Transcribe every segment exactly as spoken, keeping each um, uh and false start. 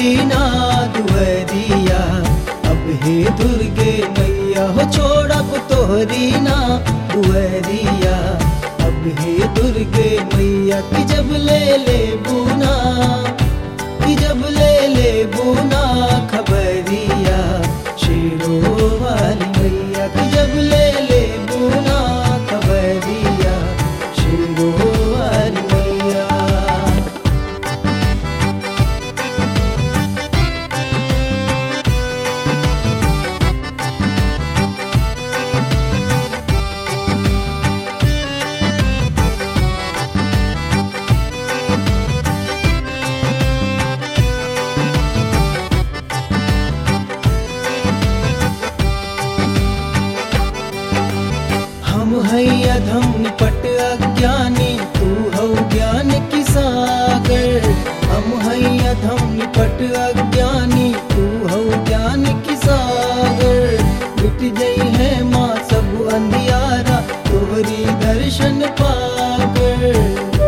तोहरी ना दुहरिया, अब हे दुर्गे मैया हो छोड़ब तोहरी ना दुहरिया, अब हे दुर्गे मैया कि जब ले ले बुना, कि जब ले ले बुना खबरिया, शेरों वाली मैया कि जब ले ले बुना खबरिया, शेरों वाली मैया। हम है अधम निपट अज्ञानी, तू हो ज्ञान की सागर, हम है अधम निपट अज्ञानी, तू हो ज्ञान की सागर, मिट गई है माँ सब अंधियारा तोहरी दर्शन पाकर।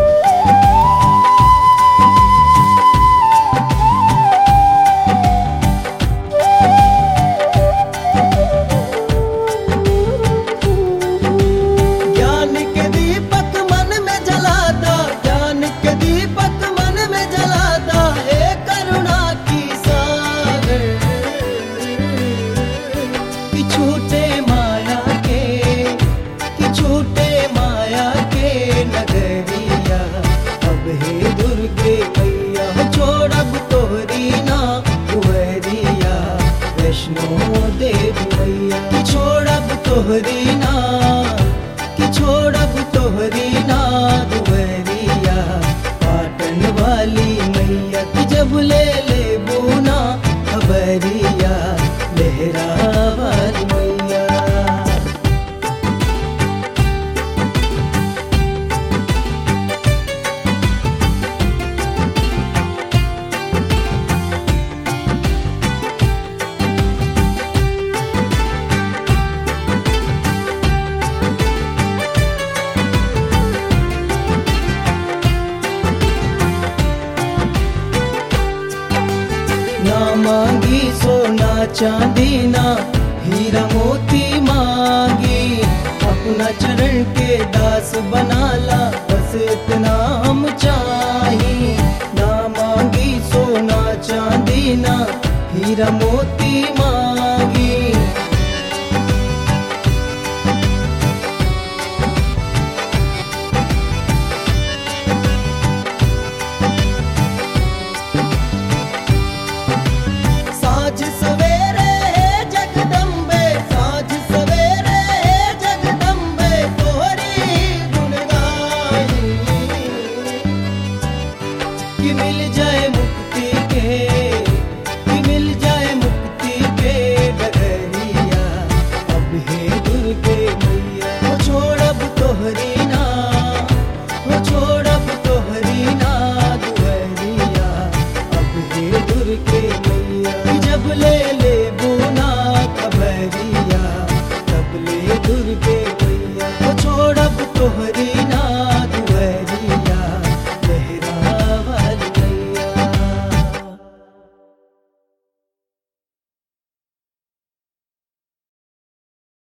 छूटे माया के, कि छूटे माया के नगरिया, अब हे दुर्गे मैया हो छोड़ब तोहरी ना दुहरिया, वैष्णो देवी मैया कि छोड़ब तोहरी ना, कि छोड़ब तोहरी ना दुहरिया, पाटन वाली मैया कि जब ले ले बुना खबरिया, लहरा वाली मैया। ना मांगी सोना चांदी ना हीरा मोती मांगी, अपना चरण के दास बनाला बस इतना हम चाही, ना मांगी सोना चांदी ना हीरा मोती मांगी। साँझ सवेरे है जगदम्बे, साँझ सवेरे है जगदम्बे, तोहरी गुण गाई, कि मिल जाए मुक्ति के, कि मिल जाए मुक्ति के डगरिया, अब हे दुर्गे मैया हो छोड़ब तोहरी ना, हो छोड़ब तोहरी ना दुहरिया, अब हे दुर्गे मैया कि जब ले